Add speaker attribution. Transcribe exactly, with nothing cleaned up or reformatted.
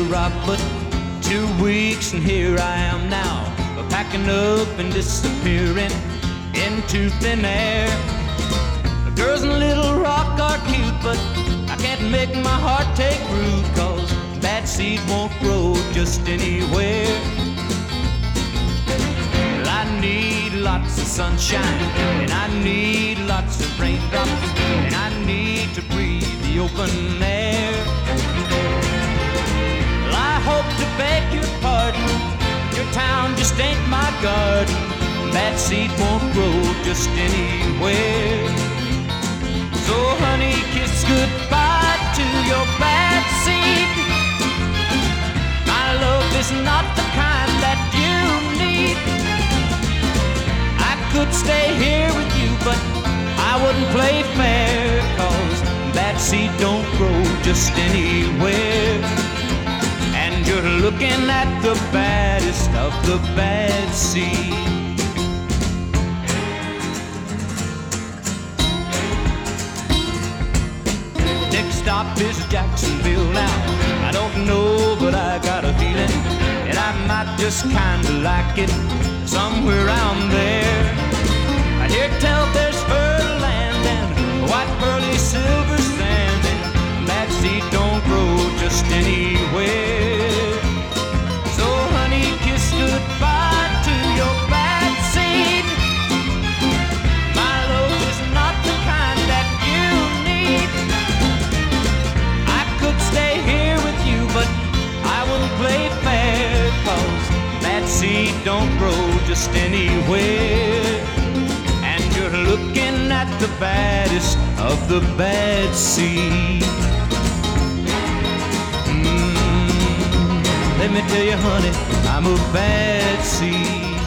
Speaker 1: drop, but two weeks and here I am now, packing up and disappearing into thin air. The girls in Little Rock are cute, but I can't make my heart take root, 'cause bad seed won't grow just anywhere. Well, I need lots of sunshine, and I need lots of raindrops, and I need to breathe the open air. Well, I hope to beg your pardon, your town just ain't my garden. Bad seed won't grow just anywhere. So honey, kiss goodbye to your bad seed. My love is not the kind that you need. I could stay here with you, but I wouldn't play fair, 'cause bad seed don't grow just anywhere. And you're looking at the baddest of the bad seed. Next stop is Jacksonville now. I don't know, but I got a feeling that I might just kinda like it somewhere around there. I hear tell there's fertile land and white pearly silver sand, and bad seed don't grow just anywhere. So honey, kiss goodbye to your bad seed. My love is not the kind that you need. I could stay here with you, but I wouldn't play fair, 'cause bad seed don't grow just anywhere. And you're looking at the baddest of the bad seed. Let me tell you, honey, I'm a bad seed.